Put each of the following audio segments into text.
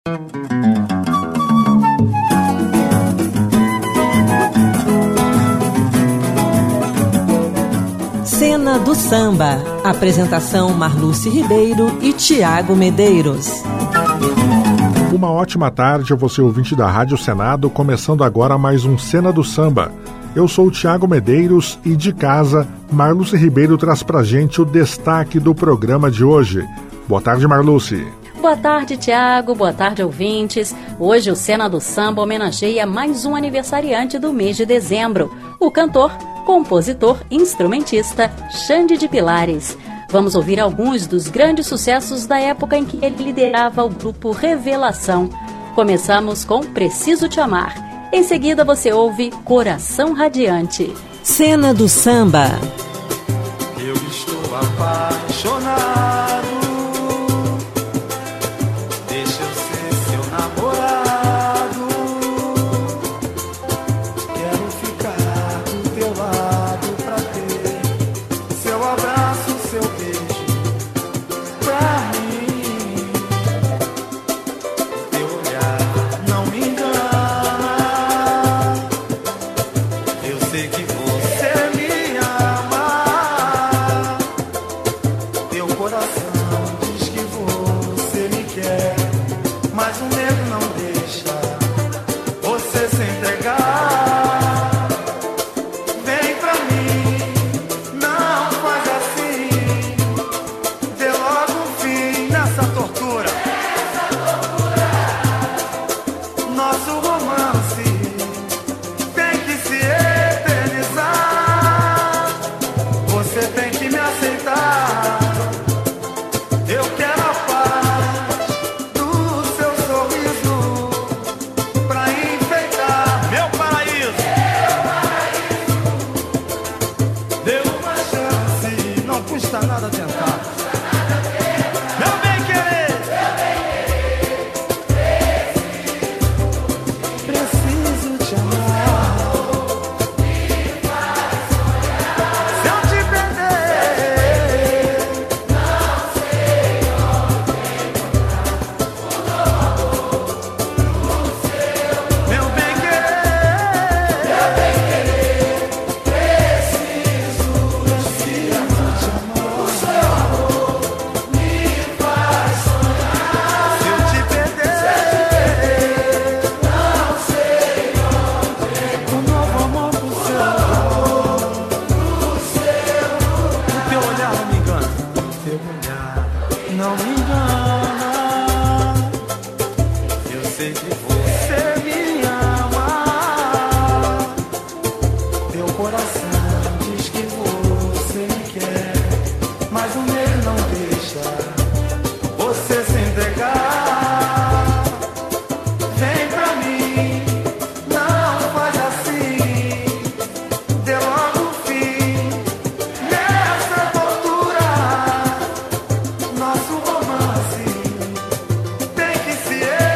Cena do Samba. Apresentação Marluce Ribeiro e Tiago Medeiros. Uma ótima tarde a você, ouvinte da Rádio Senado, começando agora mais um Cena do Samba. Eu sou o Tiago Medeiros e de casa, Marluce Ribeiro traz pra gente o destaque do programa de hoje. Boa tarde, Marluce. Boa tarde, Tiago. Boa tarde, ouvintes. Hoje o Cena do Samba homenageia mais um aniversariante do mês de dezembro, o cantor, compositor e instrumentista Xande de Pilares. Vamos ouvir alguns dos grandes sucessos da época em que ele liderava o grupo Revelação. Começamos com Preciso Te Amar. Em seguida você ouve Coração Radiante. Cena do Samba. Eu estou apaixonado. Deixa eu ser seu namorado. Quero ficar do teu lado pra ter seu abraço, seu beijo pra mim. Teu olhar não me engana. Eu sei que você me ama. Teu coração diz que você me quer, mas o medo não deixa você se entregar. Vem pra mim, não faz assim. Dê logo um fim nessa tortura. Nosso romance tem que se eternizar. Você tem que me aceitar. Eu quero a paz do seu sorriso pra enfeitar meu paraíso. Dê uma chance, não custa nada tentar. Meu bem querer, preciso te amar. Se eu te perder, meu bem querer, preciso te amar. O seu amor me faz sonhar. Se eu te perder, não sei onde. Um novo amor pro seu amor, o teu olhar não me engana. Teu olhar não me engana. Eu sei que você me ama. Teu coração diz que você me quer, mas o medo não deixa você se entregar. Vem pra mim, não faz assim. Dê logo um fim nessa tortura. Nosso romance tem que se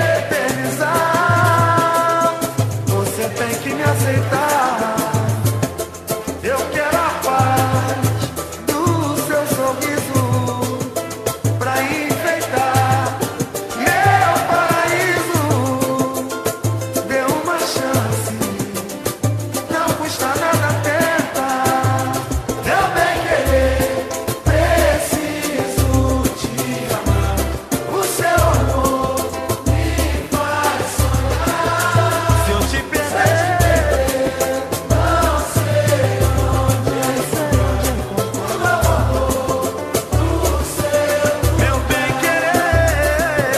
eternizar. Você tem que me aceitar. Eu quero a paz do seu sorriso pra enfeitar meu paraíso. Dê uma chance, não custa nada tentar. Meu bem querer, preciso te amar. O seu amor me faz sonhar. Se eu te perder, não sei onde encontrar o amor do seu. Meu bem querer,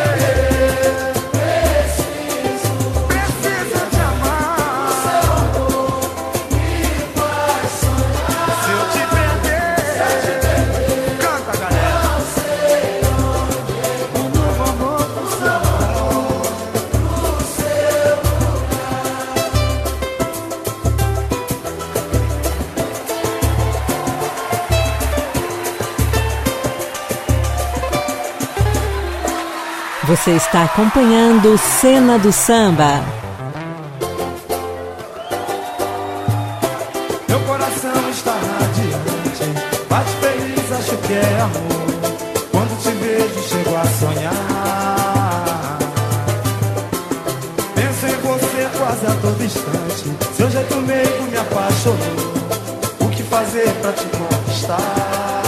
preciso te amar. O seu amor me faz sonhar. Se eu te perder, canta, galera. Não sei onde um novo amor pro seu amor, pro seu Você está acompanhando Cena do Samba. Meu coração está radiante, bate feliz, acho que é amor. Quando te vejo, chego a sonhar. quase a todo instante. Seu jeito meigo me apaixonou. O que fazer pra te conquistar?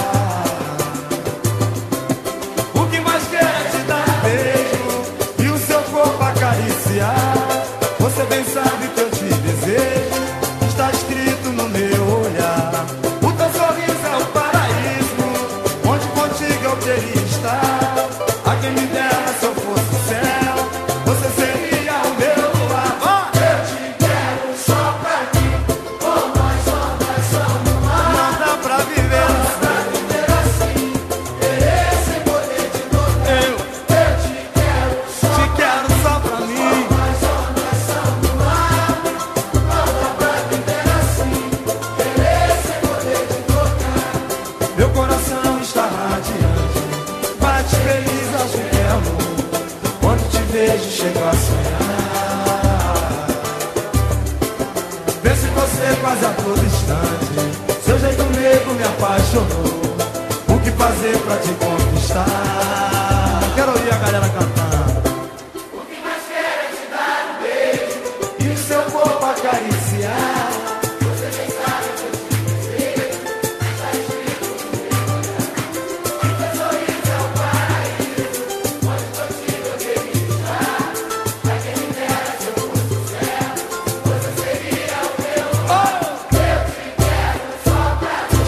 O que mais quero é te dar um beijo e o seu corpo acariciar. Você bem sabe que eu te desejo, está escrito no meu olhar. O teu sorriso é o paraíso, onde contigo eu queria estar. A quem me dera se eu fosse o céu, você seria o meu luar. Eu te quero só pra mim, como as ondas são no mar. Não dá pra viver assim, querer sem poder te tocar. Eu te quero só pra mim, como as ondas são no mar. Não dá pra viver assim, querer sem poder te tocar. Meu coração está radiante, bate feliz, acho que é amor. Quando te vejo, chego a sonhar. Vê se você quase a todo instante. Seu jeito meigo me apaixonou. O que fazer pra te conquistar? Quero ouvir a galera cantando. O que mais quero é te dar um beijo e o seu corpo acariciar. Você bem sabe que eu te desejo, está escrito no meu olhar. O teu sorriso é o paraíso, onde contigo eu queria estar. A quem me dera se eu fosse o céu, você seria o meu luar. Eu te quero só pra mim,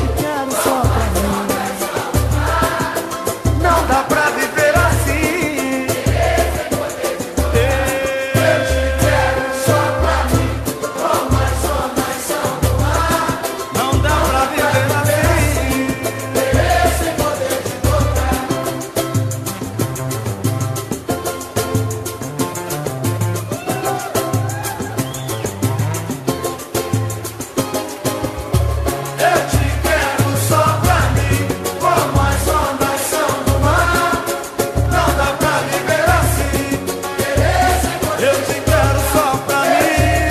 não dá pra viver assim. Eu te quero só pra mim, como as ondas são no mar. Não dá pra viver assim, sem poder te tocar. Eu te quero só pra mim, como as ondas são no mar. Não dá pra viver assim, eu te quero só pra mim,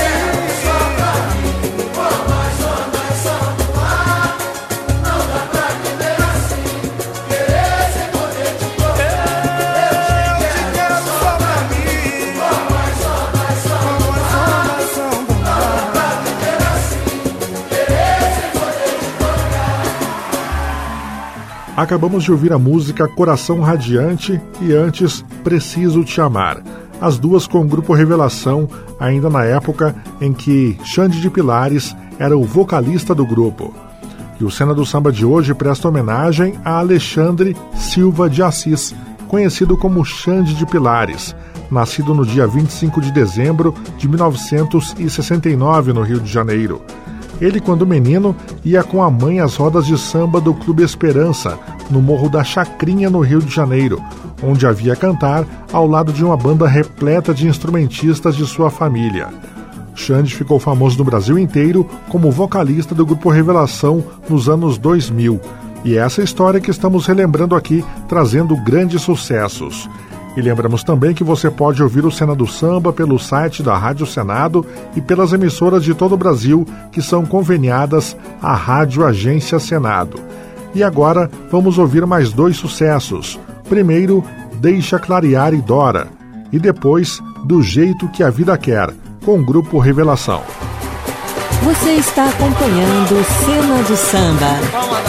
como as ondas são no mar. Não dá pra viver assim, sem poder te tocar. Eu te quero só pra mim, como as ondas são no mar. Não dá pra viver assim, sem poder te tocar. Acabamos de ouvir a música Coração Radiante e antes Preciso Te Amar. As duas com o grupo Revelação, ainda na época em que Xande de Pilares era o vocalista do grupo. E o Cena do Samba de hoje presta homenagem a Alexandre Silva de Assis, conhecido como Xande de Pilares, nascido no dia 25 de dezembro de 1969 no Rio de Janeiro. Ele, quando menino, ia com a mãe às rodas de samba do Clube Esperança, no Morro da Chacrinha, no Rio de Janeiro, onde havia cantar ao lado de uma banda repleta de instrumentistas de sua família. Xande ficou famoso no Brasil inteiro como vocalista do grupo Revelação nos anos 2000. E é essa história que estamos relembrando aqui, trazendo grandes sucessos. E lembramos também que você pode ouvir o Cena do Samba pelo site da Rádio Senado e pelas emissoras de todo o Brasil que são conveniadas à Rádio Agência Senado. E agora vamos ouvir mais dois sucessos. Primeiro, Deixa Clarear e Dora. E depois, Do Jeito que a Vida Quer, com o grupo Revelação. Você está acompanhando Cena do Samba.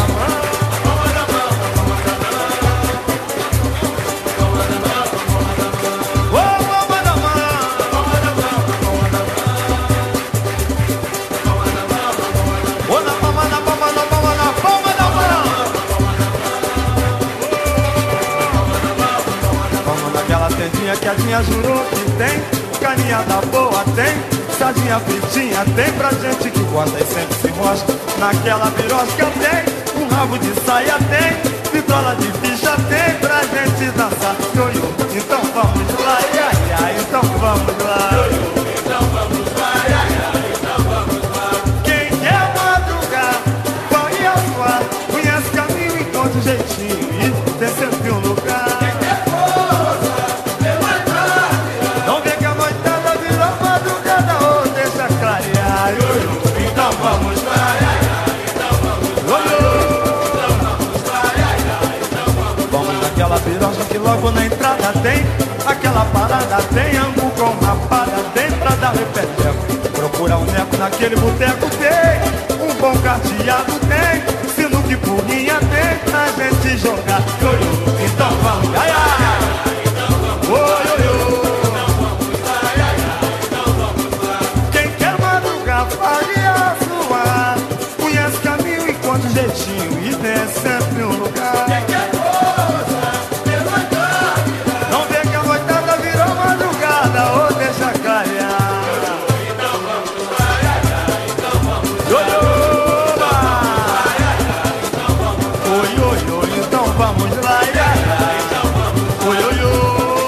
Que a minha jurou que tem, caminhada boa tem, sardinha fritinha tem pra gente que gosta e sempre se mostra. Naquela birosca tem, um rabo de saia tem, vitrola de ficha tem pra gente dançar. Ioiô, então vamos lá, ai, ai, então vamos lá. Então vamos lá, ai, ai, então vamos lá. Quem quer madrugar, vai atuar, conhece o caminho, encontra um jeitinho e tem sempre um lugar. Então vamos lá, vamos naquela piroca que logo na entrada tem, aquela parada tem, angu com rapada tem pra dar repeteco. naquele boteco tem, um bom carteado tem, sino que burrinha tem, a gente jogar. Então vamos, ai, ai, oi, oi, oi. Quem quer madrugar, faria suar, conhece caminho enquanto jeitinho e tem sempre um lugar. Quem quer coisa, não vê que a noitada virou madrugada ou deixa calhar. Então vamos lá, então vamos lá. Oi, oi, oi, então vamos lá. Oi, oi, oi.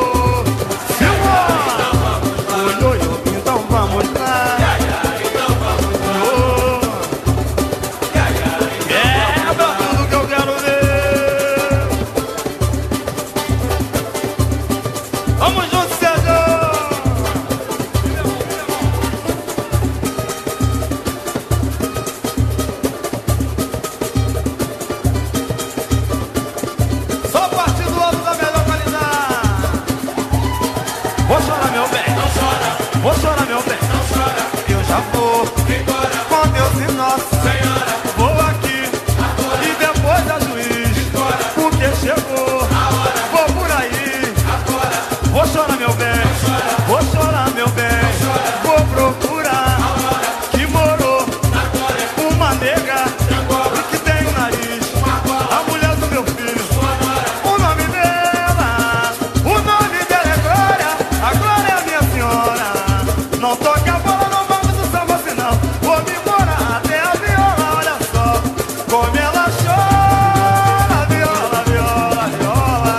Vou chorar, meu bem, não chora. Eu já vou embora com Deus e Nossa Senhora. Vou aqui agora, e depois a juiz embora, porque chegou a hora. Vou por aí agora. Vou chorar, meu bem, vou chorar, meu bem. Vou procurar a hora que morou agora uma nega e que tem um nariz, a mulher do meu filho. O nome dela é Glória. A Glória é a minha senhora. Não toque a bola, não vamos do samba senão vou me embora até a viola, olha só como ela chora, viola, viola, viola.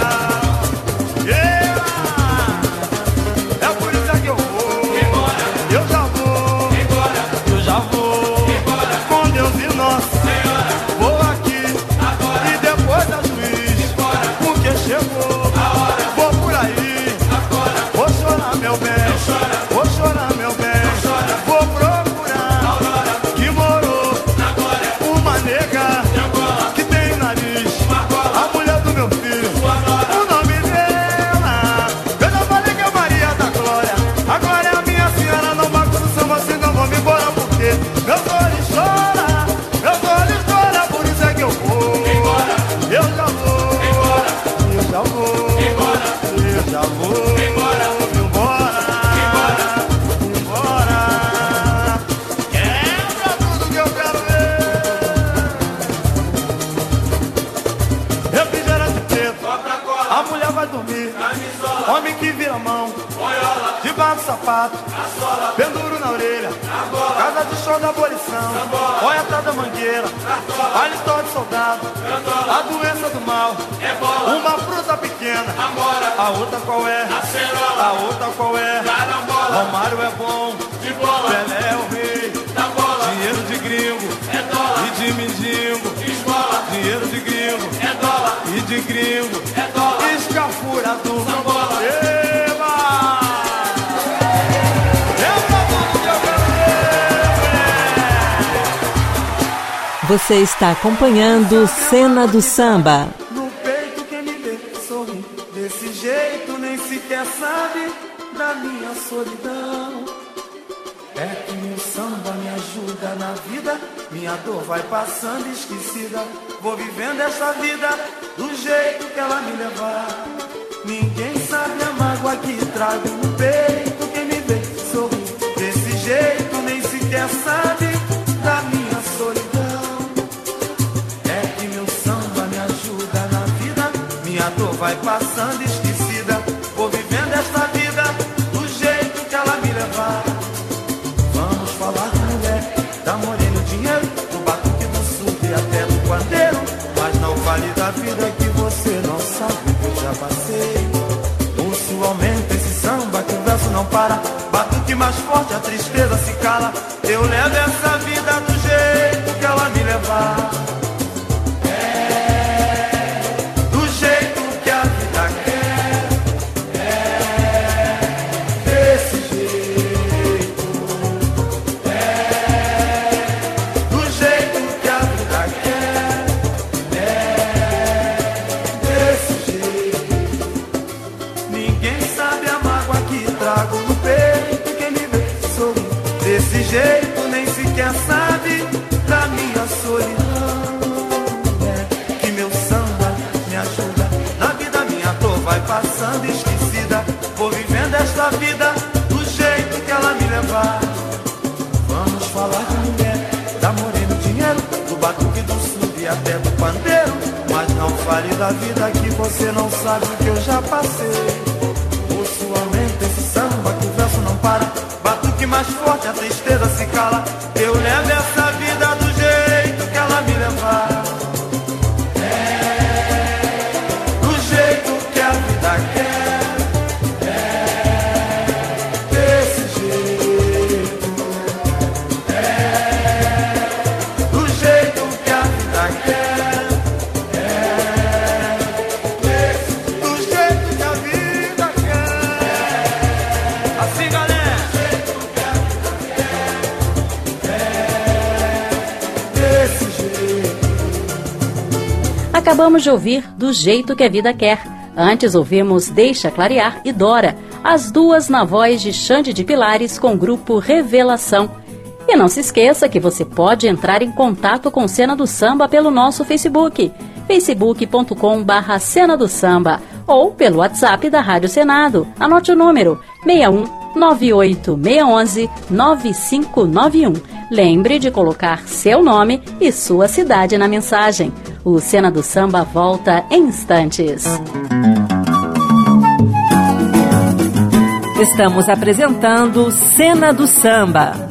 Yeah. É por isso que eu vou embora, eu já vou embora, eu já vou embora com Deus e Nossa Senhora. Vou aqui agora e depois a juiz embora, porque chegou a hora. Vou por aí agora, vou chorar, meu bem, vou chorar, meu bem. Vou procurar a que morou uma nega que tem nariz, a mulher do meu filho. O nome dela, eu já falei que é Maria da Glória. A Glória é a minha senhora. Não marco do samba assim, não vou me embora porque meus olhos choram, meus olhos choram. Por isso é que eu vou embora, eu já vou embora, eu já vou embora, eu já vou embora. Homem que vira mão, debaixo do sapato, penduro na orelha, casa de show da abolição, olha atrás da mangueira, paletó de soldado, a doença do mal, uma fruta pequena, a outra qual é? A outra qual é? Romário é bom, Pelé é o rei, dinheiro de gringo e de mendigo, dinheiro de gringo e de gringo, escafurador. Você está acompanhando Cena do Samba. No peito quem me vê sorri desse jeito nem sequer sabe da minha solidão. É que meu samba me ajuda na vida, minha dor vai passando esquecida. Vou vivendo essa vida do jeito que ela me levar. Ninguém sabe a mágoa que trago no peito. Quem me vê sorri desse jeito nem sequer sabe da minha solidão. É que meu samba me ajuda na vida, minha dor vai passando esquecida. Vou vivendo essa vida do jeito que ela me levar. Vamos falar da mulher, da morena, o dinheiro, do batuque, do surdo e até do pandeiro. Mas não fale da vida que você não sabe que eu já passei. O sul aumenta esse samba que o verso não para. Batuque mais forte, a tristeza se cala. Eu levo essa vida do jeito que ela me levar. Do jeito que a vida quer. Desse jeito. Do jeito que a vida quer. Desse jeito. Ninguém sabe a mágoa que trago no peito. Quem me vê sorri desse jeito nem se fale da vida que você não sabe o que eu já passei. Ouço aumenta esse samba que o verso não para. Batuque mais forte, a tristeza se cala. Eu levo essa vida do jeito que ela me levar. Do jeito que a vida quer. Desse jeito. Do jeito que a vida quer. Do jeito que a vida quer. Assim, galera. Desse jeito. Acabamos de ouvir Do Jeito que a Vida Quer. Antes ouvimos Deixa Clarear e Dora, as duas na voz de Xande de Pilares com o grupo Revelação. E não se esqueça que você pode entrar em contato com Cena do Samba pelo nosso Facebook, facebook.com/Cena do Samba, ou pelo WhatsApp da Rádio Senado. Anote o número 61 98611 9591. Lembre de colocar seu nome e sua cidade na mensagem. O Cena do Samba volta em instantes. Estamos apresentando Cena do Samba.